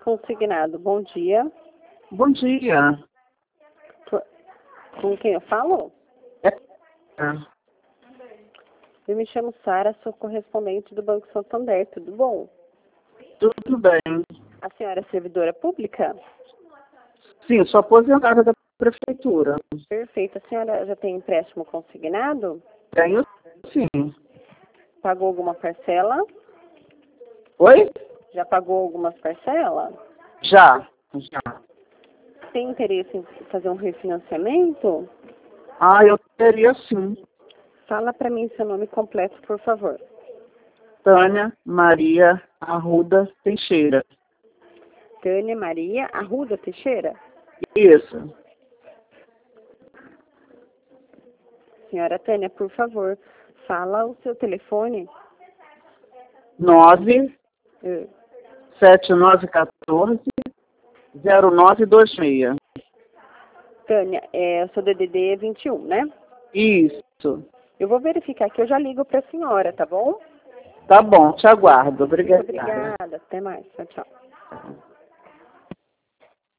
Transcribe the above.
Consignado, bom dia. Bom dia. Com quem eu falo? É. Eu me chamo Sara, sou correspondente do Banco Santander, tudo bom? Tudo bem. A senhora é servidora pública? Sim, sou aposentada da prefeitura. Perfeito. A senhora já tem empréstimo consignado? Tenho sim. Pagou alguma parcela? Oi? Já pagou algumas parcelas? Já. Tem interesse em fazer um refinanciamento? Eu teria sim. Fala para mim seu nome completo, por favor. Tânia Maria Arruda Teixeira. Tânia Maria Arruda Teixeira? Isso. Senhora Tânia, por favor, fala o seu telefone. 97914-0926. Tânia, o seu DDD é 21, né? Isso. Eu vou verificar aqui, eu já ligo para a senhora, tá bom? Tá bom, te aguardo. Muito Obrigada. obrigada. Até mais. Tchau, tchau.